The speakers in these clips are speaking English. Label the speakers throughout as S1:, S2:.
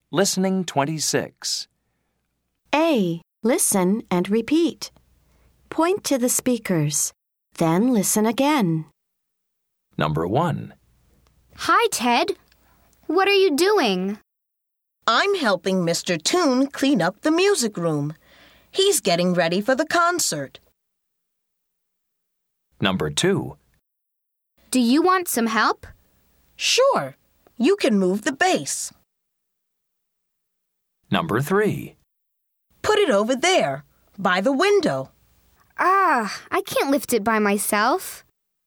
S1: Listening 26.
S2: A. Listen and repeat. Point to the speakers. Then listen again.
S1: Number 1.
S3: Hi, Ted. What are you doing?
S4: I'm helping Mr. Toon clean up the music room. He's getting ready for the concert.
S1: Number 2.
S3: Do you want some help?
S4: Sure, you can move the bass.
S1: Number 3.
S4: Put it over there, by the window.
S3: I can't lift it by myself.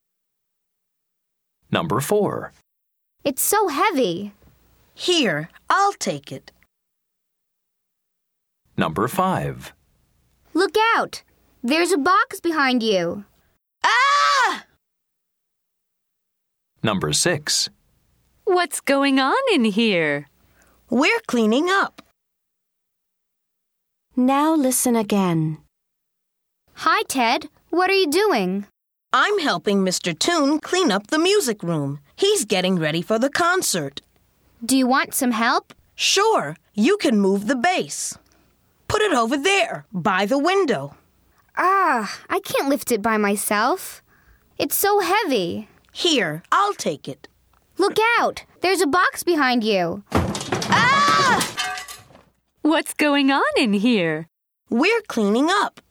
S1: Number 4.
S3: It's so heavy.
S4: Here, I'll take it.
S1: Number 5.
S3: Look out! There's a box behind you.
S4: Ah!
S1: Number 6.
S5: What's going on in here?
S4: We're cleaning up.
S2: Now listen again.
S3: Hi, Ted. What are you doing?
S4: I'm helping Mr. Toon clean up the music room. He's getting ready for the concert.
S3: Do you want some help?
S4: Sure, you can move the bass. Put it over there, by the window.
S3: I can't lift it by myself. It's so heavy.
S4: Here, I'll take it.
S3: Look out! There's a box behind you.
S4: Ah!
S5: What's going on in here?
S4: We're cleaning up.